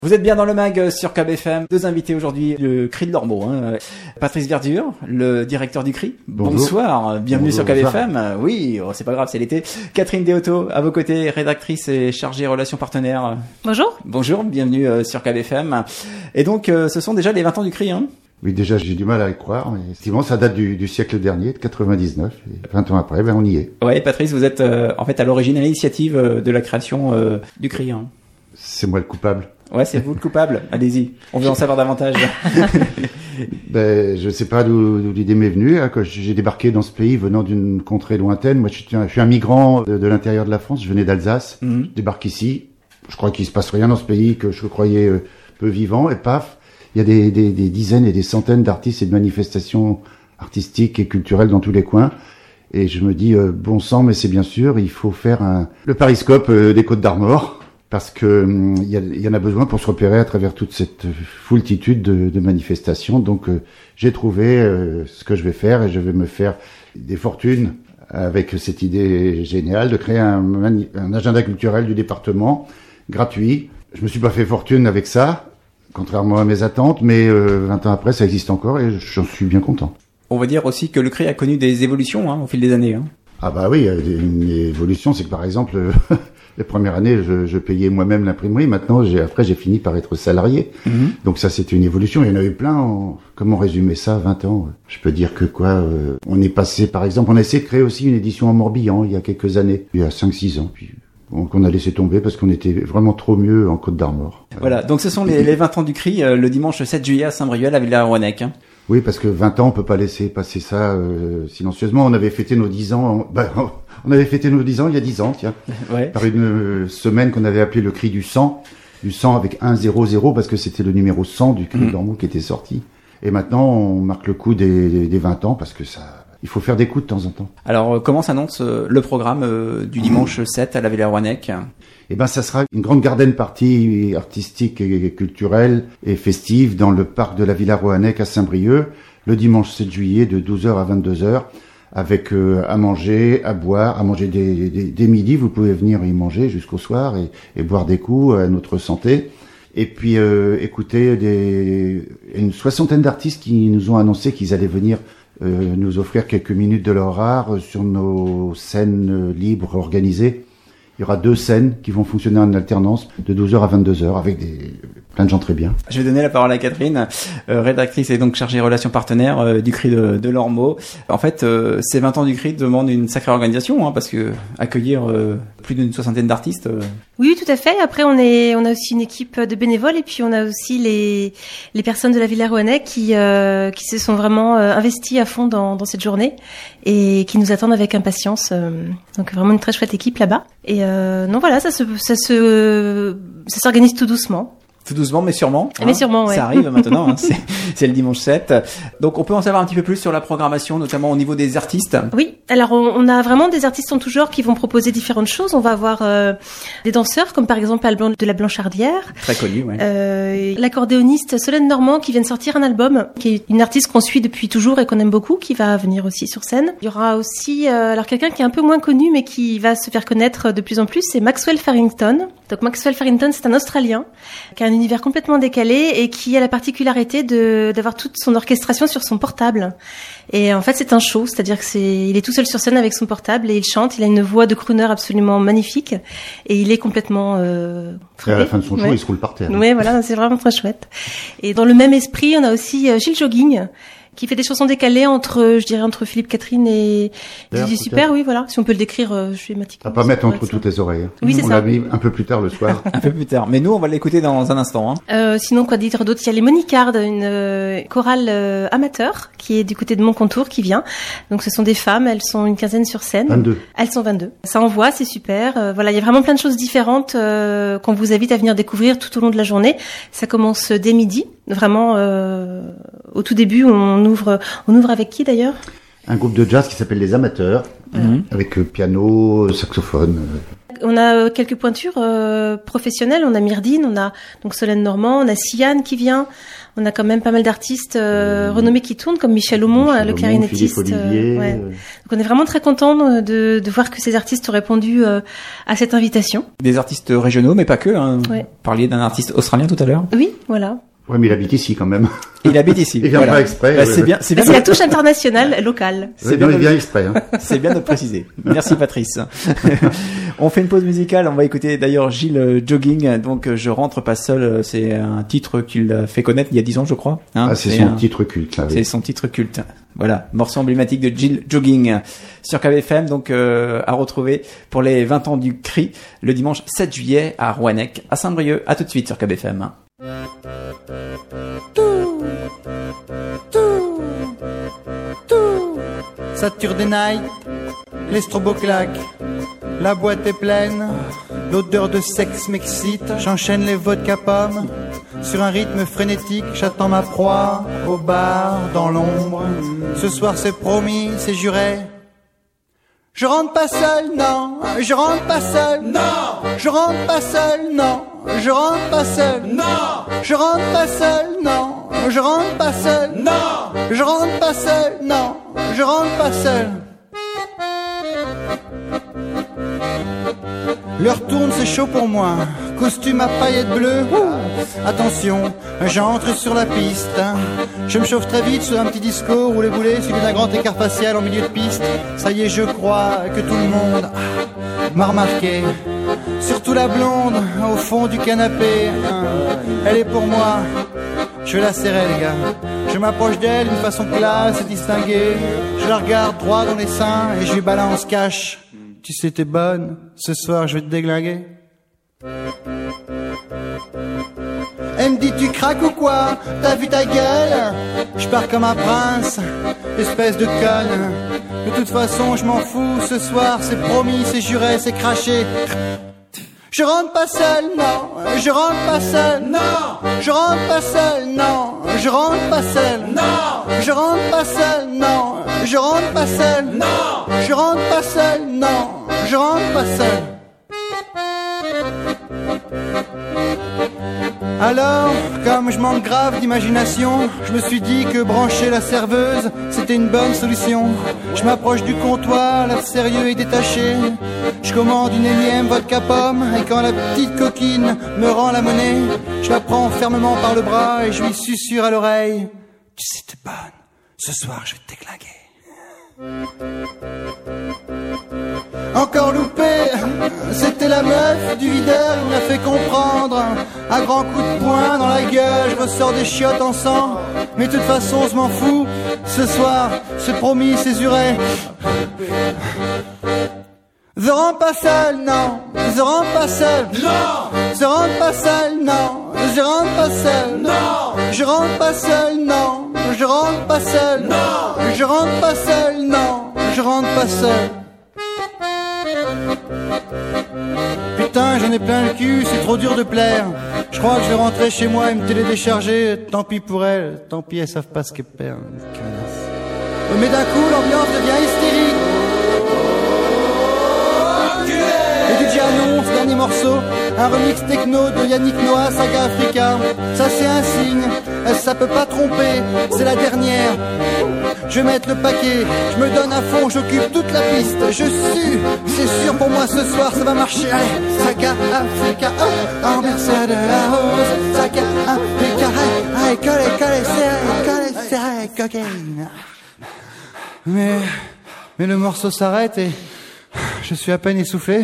Vous êtes bien dans le mag sur KBFM. Deux invités aujourd'hui, le CRI de l'Ormeau. Patrice Verdure, le directeur du CRI. Bonjour. Bonsoir, bienvenue Bonjour, sur KBFM. Oui, c'est pas grave, c'est l'été. Catherine Deotto, à vos côtés, rédactrice et chargée relations partenaires. Bonjour. Bonjour, bienvenue sur KBFM. Et donc, ce sont déjà les 20 ans du CRI, hein? Oui, déjà, j'ai du mal à y croire, mais effectivement, ça date du siècle dernier, de 99, et 20 ans après, on y est. Ouais, Patrice, vous êtes en fait à l'origine, à l'initiative de la création du CRI, hein. C'est moi le coupable. Ouais, c'est vous le coupable. Allez-y, on veut en savoir davantage. Je sais pas d'où l'idée m'est venue, hein, quand j'ai débarqué dans ce pays venant d'une contrée lointaine. Moi, je suis un migrant de l'intérieur de la France, je venais d'Alsace, Je débarque ici, je crois qu'il se passe rien dans ce pays que je croyais peu vivant, et paf, il y a des dizaines et des centaines d'artistes et de manifestations artistiques et culturelles dans tous les coins. Et je me dis, bon sang, mais c'est bien sûr, il faut faire le périscope des Côtes d'Armor, parce que il y en a besoin pour se repérer à travers toute cette foultitude de manifestations. Donc j'ai trouvé ce que je vais faire, et je vais me faire des fortunes avec cette idée géniale de créer un agenda culturel du département gratuit. Je me suis pas fait fortune avec ça, contrairement à mes attentes, mais 20 ans après, ça existe encore et j'en suis bien content. On va dire aussi que le CRI a connu des évolutions au fil des années. Ah bah oui, une évolution, c'est que par exemple, les premières années, je payais moi-même l'imprimerie. Maintenant, j'ai fini par être salarié. Donc ça, c'était une évolution. Il y en a eu plein. Comment résumer ça, 20 ans? Je peux dire que on est passé, par exemple, on a essayé de créer aussi une édition en Morbihan il y a quelques années, il y a 5-6 ans. Puis qu'on a laissé tomber parce qu'on était vraiment trop mieux en Côte d'Armor. Voilà, donc ce sont les 20 ans du CRI, le dimanche 7 juillet à Saint-Brieuc, à Villers-Rouanec. Oui, parce que 20 ans, on peut pas laisser passer ça silencieusement. On avait fêté nos 10 ans, on avait fêté nos 10 ans il y a 10 ans, tiens, ouais. Par une semaine qu'on avait appelée le CRI du sang avec 100, parce que c'était le numéro 100 du CRI d'Ormeau qui était sorti. Et maintenant, on marque le coup des 20 ans parce que il faut faire des coups de temps en temps. Alors, comment s'annonce le programme du dimanche 7 à la Villers-Rouanec? Eh ben, ça sera une grande garden party artistique et culturelle et festive dans le parc de la Villers-Rouanec à Saint-Brieuc, le dimanche 7 juillet de 12h à 22h, avec à manger, à boire, à manger dès midi. Vous pouvez venir y manger jusqu'au soir et boire des coups à notre santé. Et puis écouter une 60aine d'artistes qui nous ont annoncé qu'ils allaient venir nous offrir quelques minutes de leur art sur nos scènes libres organisées. Il y aura 2 scènes qui vont fonctionner en alternance de 12h à 22h avec plein de gens très bien. Je vais donner la parole à Catherine, rédactrice et donc chargée relations partenaires du CRI de l'Ormeau. En fait, ces 20 ans du CRI demandent une sacrée organisation, parce que accueillir plus d'une 60aine d'artistes. Oui, tout à fait. Après, on a aussi une équipe de bénévoles et puis on a aussi les personnes de la Villers-Rouanec qui se sont vraiment investies à fond dans cette journée et qui nous attendent avec impatience. Donc vraiment une très chouette équipe là-bas. Et non, voilà, ça s'organise tout doucement. Tout doucement, mais sûrement. Mais sûrement, ouais. Ça arrive maintenant, c'est le dimanche 7. Donc, on peut en savoir un petit peu plus sur la programmation, notamment au niveau des artistes. Oui, alors on a vraiment des artistes en tout genre qui vont proposer différentes choses. On va avoir des danseurs, comme par exemple Alban de la Blanchardière. Très connu, ouais. L'accordéoniste Solène Normand qui vient de sortir un album, qui est une artiste qu'on suit depuis toujours et qu'on aime beaucoup, qui va venir aussi sur scène. Il y aura aussi alors quelqu'un qui est un peu moins connu, mais qui va se faire connaître de plus en plus, c'est Maxwell Farrington. Donc Maxwell Farrington, c'est un Australien qui a un univers complètement décalé et qui a la particularité d'avoir toute son orchestration sur son portable. Et en fait, c'est un show, c'est-à-dire que il est tout seul sur scène avec son portable et il chante. Il a une voix de crooner absolument magnifique et il est complètement et à la fin de son show, il se roule par terre. Oui, voilà, c'est vraiment très chouette. Et dans le même esprit, on a aussi Gilles Jogging, qui fait des chansons décalées entre Philippe Catherine et Didier Super, oui, voilà. Si on peut le décrire schématiquement. À pas mettre entre toutes les oreilles. Oui, c'est ça. On l'a mis un peu plus tard le soir. Un peu plus tard. Mais nous, on va l'écouter dans un instant. Sinon, quoi dire d'autre? Il y a les Monicardes, une chorale amateur qui est du côté de Montcontour qui vient. Donc, ce sont des femmes. Elles sont une quinzaine sur scène. 22. Elles sont 22. Ça envoie, c'est super. Voilà, il y a vraiment plein de choses différentes qu'on vous invite à venir découvrir tout au long de la journée. Ça commence dès midi. Vraiment, au tout début, on ouvre avec qui d'ailleurs? Un groupe de jazz qui s'appelle Les Amateurs, avec piano, saxophone. on a quelques pointures professionnelles. On a Myrdine, on a donc Solène Normand, on a Siane qui vient. On a quand même pas mal d'artistes renommés qui tournent, comme Michel Aumont, le clarinettiste. Philippe Olivier. Ouais. Donc on est vraiment très content de voir que ces artistes ont répondu à cette invitation. Des artistes régionaux, mais pas que. Hein. Ouais. Vous parliez d'un artiste australien tout à l'heure. Oui, voilà. Ouais, mais il habite ici quand même. Il habite ici. Il vient pas exprès. Bah, c'est bien. C'est bien. C'est la touche internationale, locale. C'est bien. Il vient exprès. Hein. C'est bien de le préciser. Merci Patrice. On fait une pause musicale. On va écouter d'ailleurs Gilles Jogging. Donc je rentre pas seul. C'est un titre qu'il a fait connaître il y a 10 ans, je crois. Hein, ah, c'est son titre culte. Là, oui. C'est son titre culte. Voilà, morceau emblématique de Gilles Jogging sur KBFM. Donc à retrouver pour les 20 ans du CRI le dimanche 7 juillet à Rouennec, à Saint-Brieuc. À tout de suite sur KBFM. Saturday night, les strobos claquent, la boîte est pleine, l'odeur de sexe m'excite, j'enchaîne les vodka pommes, sur un rythme frénétique, j'attends ma proie, au bar, dans l'ombre, ce soir c'est promis, c'est juré. Je rentre pas seul, non, je rentre pas seul, non, je rentre pas seul, non, je rentre pas seul, non, je rentre pas seul, non, je rentre pas seul, non, je rentre pas seul, non, je rentre pas seul. L'heure tourne, c'est chaud pour moi. Costume à paillettes bleues. Attention, j'entre sur la piste. Je me chauffe très vite sur un petit disco roulé boulet suivi d'un grand écart facial en milieu de piste. Ça y est, je crois que tout le monde m'a remarqué. Surtout la blonde au fond du canapé. Elle est pour moi. Je vais la serrer, les gars. Je m'approche d'elle d'une façon classe et distinguée. Je la regarde droit dans les seins et je lui balance cash. Tu sais, t'es bonne, ce soir je vais te déglinguer. Elle me dit, tu craques ou quoi? T'as vu ta gueule? Je pars comme un prince, espèce de conne. De toute façon, je m'en fous, ce soir c'est promis, c'est juré, c'est craché. Je rentre pas seul, non, je rentre pas seul, non, je rentre pas seul, non, je rentre pas seul, non, je rentre pas seul, non, je rentre pas seul, non, je rentre pas seul, non, je rentre pas seul. Alors, comme je manque grave d'imagination, je me suis dit que brancher la serveuse, c'était une bonne solution. Je m'approche du comptoir, l'air sérieux et détaché. Je commande une énième vodka pomme, et quand la petite coquine me rend la monnaie, je la prends fermement par le bras et je lui susurre à l'oreille. Tu sais, t'es bonne, ce soir je vais te déglinguer. Encore loupé, c'était la meuf du videur, il m'a fait comprendre. Un grand coup de poing dans la gueule, je ressors des chiottes en sang. Mais de toute façon, je m'en fous. Ce soir, c'est promis, c'est juré. Je rentre pas seul, non. Je rentre pas seul, non. Je rentre pas seul, non. Je rentre pas seul, non. Je rentre pas seul, non. Je rentre pas seul, non. Je rentre pas seul, non. Je rentre pas seul. Putain, j'en ai plein le cul, c'est trop dur de plaire. Je crois que je vais rentrer chez moi et me télédécharger. Tant pis pour elles, tant pis, elles savent pas ce qu'elles perdent. Mais d'un coup, l'ambiance devient hystérique. Et DJ annonce, dernier morceau, un remix techno de Yannick Noah, Saga Africa. Ça c'est un signe, ça peut pas tromper, c'est la dernière. Je vais mettre le paquet, je me donne à fond, j'occupe toute la piste. Je sue, c'est sûr pour moi ce soir ça va marcher. Allez, Saga Africa, ambiance de la rose. Saga Africa, allez, collez, serré, cocaine. Mais le morceau s'arrête et je suis à peine essoufflé.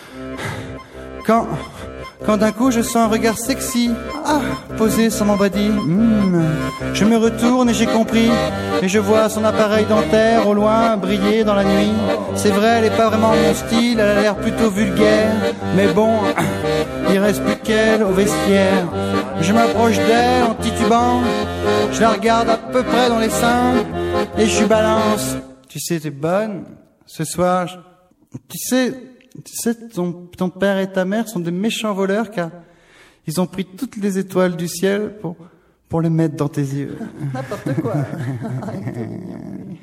Quand d'un coup je sens un regard sexy posé sur mon body. Je me retourne et j'ai compris. Et je vois son appareil dentaire au loin briller dans la nuit. C'est vrai, elle est pas vraiment mon style, elle a l'air plutôt vulgaire. Mais bon, il reste plus qu'elle au vestiaire. Je m'approche d'elle en titubant. Je la regarde à peu près dans les seins et je lui balance. Tu sais, t'es bonne. Ce soir, tu sais, ton père et ta mère sont des méchants voleurs car ils ont pris toutes les étoiles du ciel pour les mettre dans tes yeux. N'importe quoi.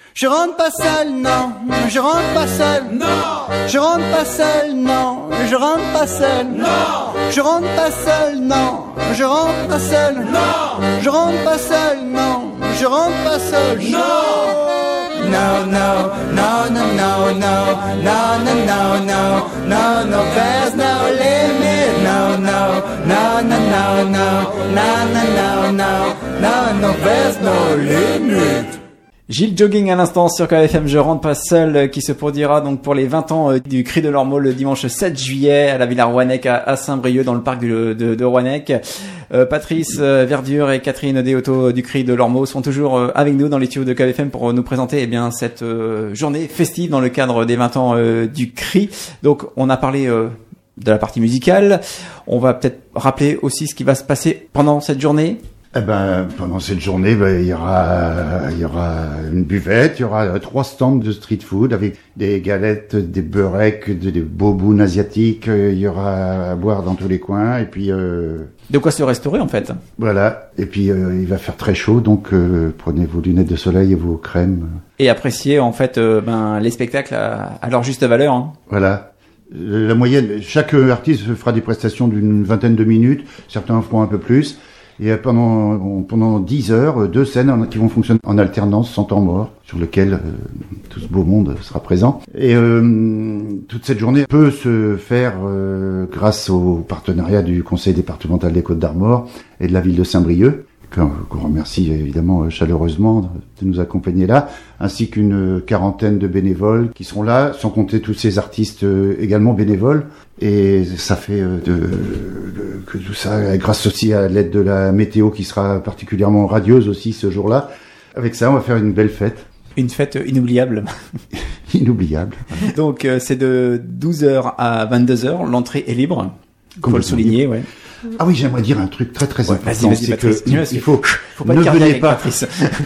Je rentre pas seul, non, je rentre pas seul, non, je rentre pas seul, non, je rentre pas seul, non, je rentre pas seul, non, je rentre pas seul, non, je rentre pas seul, non, je rentre pas seul, non. No, no, no, no, no, no, no, no, no, no, no, no, there's no limit. No, no, no, no, no, no, no, no, no, no, no, there's no limit. Gilles Jogging à l'instant sur KFM, je rentre pas seul, qui se produira donc pour les 20 ans du Cri de l'Ormeau le dimanche 7 juillet à la Villa Rouannec à Saint-Brieuc dans le parc de Rouannec. Patrice Verdure et Catherine Deotto du Cri de l'Ormeau sont toujours avec nous dans les studios de KFM pour nous présenter cette journée festive dans le cadre des 20 ans du Cri. Donc on a parlé de la partie musicale, on va peut-être rappeler aussi ce qui va se passer pendant cette journée. Pendant cette journée, il y aura une buvette, il y aura 3 stands de street food avec des galettes, des beurrecs, des bobounes asiatiques, il y aura à boire dans tous les coins, et puis de quoi se restaurer en fait. Voilà, et puis il va faire très chaud, donc prenez vos lunettes de soleil et vos crèmes. Et appréciez en fait les spectacles à leur juste valeur. Hein. Voilà. La moyenne, chaque artiste fera des prestations d'une 20aine de minutes, certains feront un peu plus. Et pendant 10 heures, 2 scènes qui vont fonctionner en alternance sans temps mort, sur lequel tout ce beau monde sera présent. Et toute cette journée peut se faire grâce au partenariat du Conseil départemental des Côtes-d'Armor et de la ville de Saint-Brieuc, qu'on remercie évidemment chaleureusement de nous accompagner là, ainsi qu'une 40aine de bénévoles qui seront là, sans compter tous ces artistes également bénévoles. Et ça fait que tout ça, grâce aussi à l'aide de la météo qui sera particulièrement radieuse aussi ce jour-là. Avec ça, on va faire une belle fête. Une fête inoubliable. Inoubliable. Donc c'est de 12h à 22h, l'entrée est libre. Faut le souligner, ouais. Ah oui, j'aimerais dire un truc très très important. Vas-y, Patrice. Il faut pas ne venez pas. Patrice.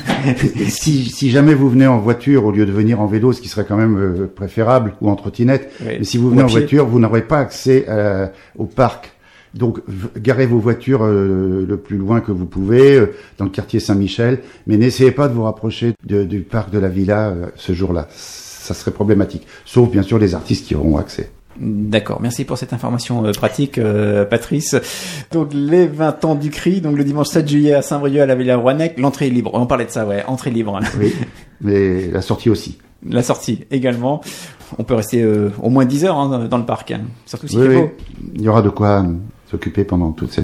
si jamais vous venez en voiture au lieu de venir en vélo, ce qui serait quand même préférable, ou en trottinette, oui. Mais si vous venez en voiture, vous n'aurez pas accès au parc. Donc, garez vos voitures le plus loin que vous pouvez, dans le quartier Saint-Michel, mais n'essayez pas de vous rapprocher du parc de la Villa ce jour-là. Ça serait problématique. Sauf, bien sûr, les artistes qui auront accès. D'accord, merci pour cette information pratique, Patrice. Donc les 20 ans du Cri, donc le dimanche 7 juillet à Saint-Brieuc à la Villa Rouannec, l'entrée est libre. On parlait de ça, ouais, entrée libre. Oui, mais la sortie aussi. La sortie également. On peut rester au moins 10 heures dans le parc, surtout s'il fait beau. Il y aura de quoi s'occuper pendant tout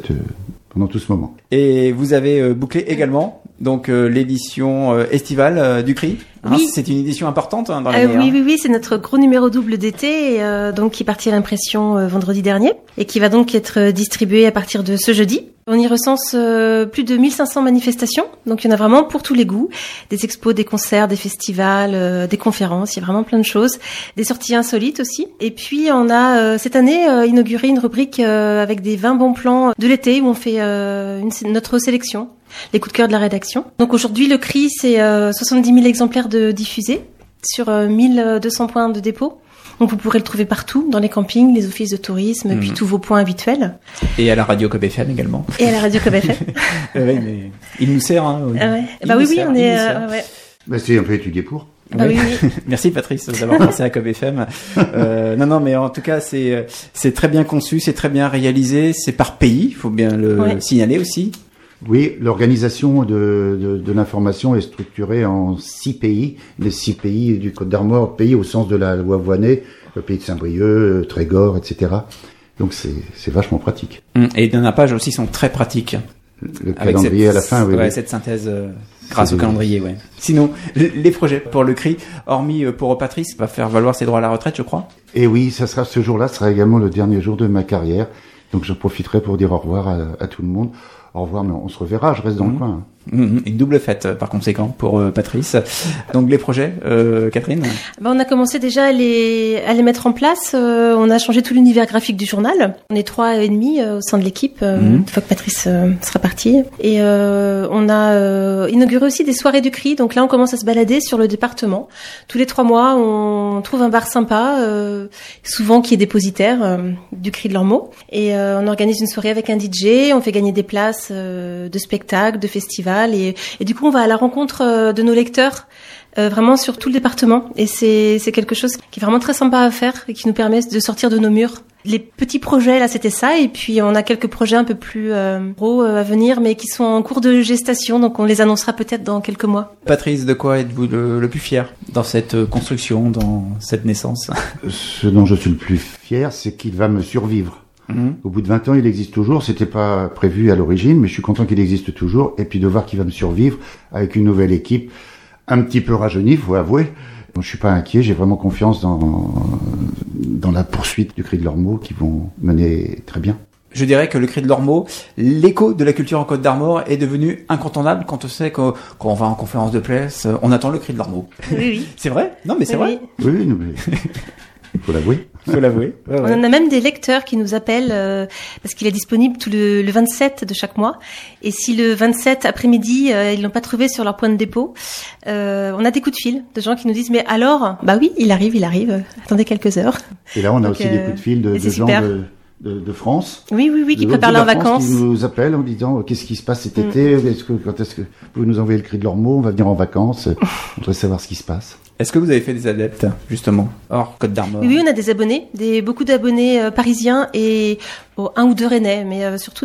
ce moment. Et vous avez bouclé également donc l'édition estivale du Cri. Oui. C'est une édition importante dans l'année. Oui, c'est notre gros numéro double d'été, donc qui est parti à l'impression vendredi dernier et qui va donc être distribué à partir de ce jeudi. On y recense plus de 1500 manifestations, donc il y en a vraiment pour tous les goûts, des expos, des concerts, des festivals, des conférences, il y a vraiment plein de choses, des sorties insolites aussi. Et puis on a cette année inauguré une rubrique avec des 20 bons plans de l'été où on fait notre sélection, les coups de cœur de la rédaction. Donc aujourd'hui le Cri c'est 70 000 exemplaires de diffusés sur 1200 points de dépôt. Donc vous pourrez le trouver partout, dans les campings, les offices de tourisme, puis tous vos points habituels. Et à la radio KFM également. Et à la radio KFM. Oui, mais il nous sert. Oui, on est... C'est un peu étudié pour. Oui. Merci Patrice d'avoir pensé à KFM. Non, mais en tout cas c'est très bien conçu, c'est très bien réalisé, c'est par pays, il faut bien le signaler aussi. Oui, l'organisation de l'information est structurée en 6 pays. Les 6 pays du Côte-d'Armor, pays au sens de la loi Voynet, le pays de Saint-Brieuc, Trégor, etc. Donc c'est vachement pratique. Et les nappage aussi sont très pratiques. Le calendrier à la fin, oui. Ouais, cette synthèse grâce au calendrier, ouais. Sinon, les projets pour le Cri, hormis pour Patrice, va faire valoir ses droits à la retraite, je crois. Et oui, ce jour-là sera également le dernier jour de ma carrière. Donc je profiterai pour dire au revoir à tout le monde. Au revoir, mais on se reverra, je reste dans le coin. Une double fête, par conséquent, pour Patrice. Donc, les projets, Catherine? On a commencé déjà à les mettre en place. On a changé tout l'univers graphique du journal. On est 3,5 au sein de l'équipe, une fois que Patrice sera parti. Et on a inauguré aussi des soirées du Cri. Donc là, on commence à se balader sur le département. Tous les 3 mois, on trouve un bar sympa, souvent qui est dépositaire du Cri de l'Ormeau. Et on organise une soirée avec un DJ, on fait gagner des places de spectacles, de festivals. Et du coup, on va à la rencontre de nos lecteurs vraiment sur tout le département. Et c'est quelque chose qui est vraiment très sympa à faire et qui nous permet de sortir de nos murs. Les petits projets, là, c'était ça. Et puis, on a quelques projets un peu plus gros à venir, mais qui sont en cours de gestation. Donc, on les annoncera peut-être dans quelques mois. Patrice, de quoi êtes-vous le plus fier dans cette construction, dans cette naissance? Ce dont je suis le plus fier, c'est qu'il va me survivre. Au bout de 20 ans, il existe toujours. C'était pas prévu à l'origine, mais je suis content qu'il existe toujours. Et puis de voir qu'il va me survivre avec une nouvelle équipe, un petit peu rajeunie, faut avouer. Donc, je suis pas inquiet. J'ai vraiment confiance dans la poursuite du Cri de l'Ormeau qui vont mener très bien. Je dirais que le Cri de l'Ormeau, l'écho de la culture en Côte d'Armor est devenu incontournable quand on sait que quand on va en conférence de presse, on attend le Cri de l'Ormeau. Oui. C'est vrai? Non, mais c'est vrai. Oui, mais faut l'avouer. Faut l'avouer. Ouais. On en a même des lecteurs qui nous appellent parce qu'il est disponible tout le 27 de chaque mois. Et si le 27 après-midi, ils l'ont pas trouvé sur leur point de dépôt, on a des coups de fil de gens qui nous disent mais alors, bah oui, il arrive. Attendez quelques heures. Et là, on a aussi des coups de fil de gens de France. Oui, qui préparent leurs vacances. Qui nous appellent en disant qu'est-ce qui se passe cet été, quand est-ce que vous pouvez nous envoyer le Cri de l'Ormeau, on va venir en vacances, on voudrait savoir ce qui se passe. Est-ce que vous avez fait des adeptes, justement, hors Côte d'Armor? Oui, on a des abonnés, beaucoup d'abonnés parisiens et un ou deux rennais, mais surtout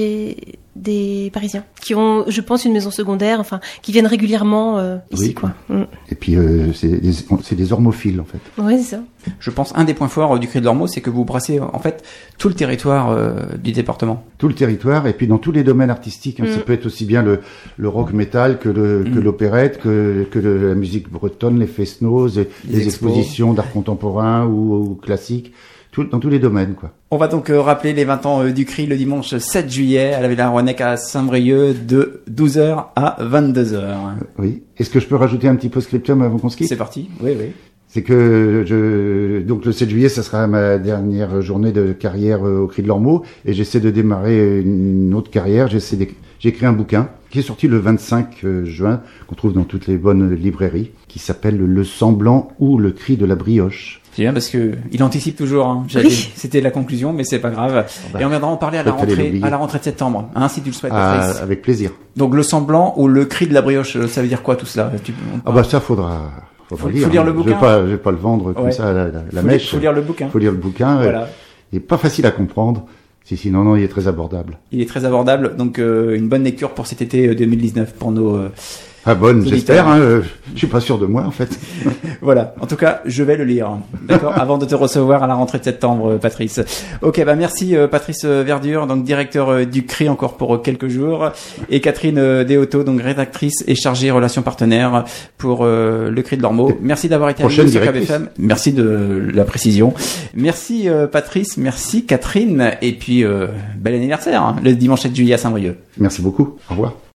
des Parisiens qui ont, je pense, une maison secondaire, enfin, qui viennent régulièrement ici, quoi. Et puis c'est des ormophiles, en fait. Oui, c'est ça. Je pense un des points forts du Cri de l'Ormeau, c'est que vous brassez en fait tout le territoire du département. Tout le territoire, et puis dans tous les domaines artistiques. Ça peut être aussi bien le rock metal que l'opérette, que la musique bretonne, les fest-noz, les expositions d'art contemporain ou classique. Dans tous les domaines, quoi. On va donc rappeler les 20 ans du Cri le dimanche 7 juillet à la Villa Rouennec à Saint-Brieuc de 12h à 22h. Oui. Est-ce que je peux rajouter un petit post-scriptum avant qu'on se quitte? C'est parti. Oui. C'est que donc le 7 juillet, ça sera ma dernière journée de carrière au Cri de l'Ormeau et j'essaie de démarrer une autre carrière. J'ai écrit un bouquin qui est sorti le 25 juin, qu'on trouve dans toutes les bonnes librairies, qui s'appelle Le Semblant ou le Cri de la Brioche. C'est bien parce que il anticipe toujours. Hein. Oui. C'était la conclusion, mais c'est pas grave. Et on viendra en parler à la rentrée de septembre, hein, si tu le souhaites. Avec plaisir. Donc le semblant ou le Cri de la brioche, ça veut dire quoi tout cela? Ça faudra lire. Faut lire le bouquin. Je vais pas le vendre comme ça à la mèche. Faut lire le bouquin. Faut lire le bouquin. Voilà. Il est pas facile à comprendre. Non, il est très abordable. Il est très abordable, donc une bonne lecture pour cet été 2019 pour nos. Bonne, j'espère. Je suis pas sûr de moi en fait. Voilà. En tout cas, je vais le lire. D'accord. Avant de te recevoir à la rentrée de septembre, Patrice. Ok, merci Patrice Verdure, donc directeur du CRI encore pour quelques jours, et Catherine Deotto, donc rédactrice et chargée relations partenaires pour le CRI de l'Ormeau. Merci d'avoir été avec nous sur KBFM. Merci de la précision. Merci Patrice, merci Catherine, et puis bel anniversaire, le dimanche 7 juillet à Saint-Brieuc. Merci beaucoup. Au revoir.